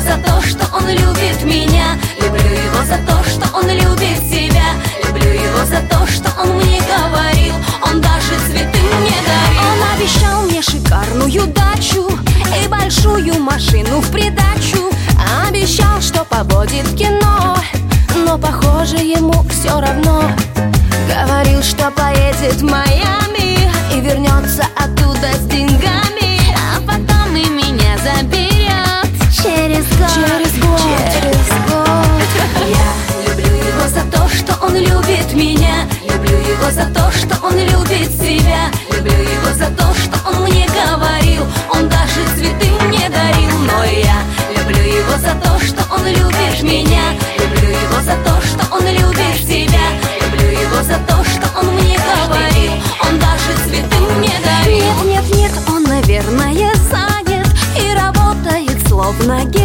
за то, что он любит меня. Люблю его за то, что он любит себя. Люблю его за то, что он мне говорил. Он даже цветы мне дарил. Он обещал мне шикарную дачу и большую машину в придачу. Обещал, что поводит в кино, но, похоже, ему все равно. Говорил, что поедет в Майами и вернется оттуда с деньгами, а потом и меня заберет через год. Я люблю его за то, что он любит меня. Люблю его за то, что он любит себя. Люблю его за то, что он мне говорил. Он даже цветы мне дарил. Но я люблю его за то, что он любит меня. Люблю его за то, что он любит себя. Люблю его за то, что он мне говорил. Он даже цветы мне дарил. Нет, он, наверное, занят и работает словно гений.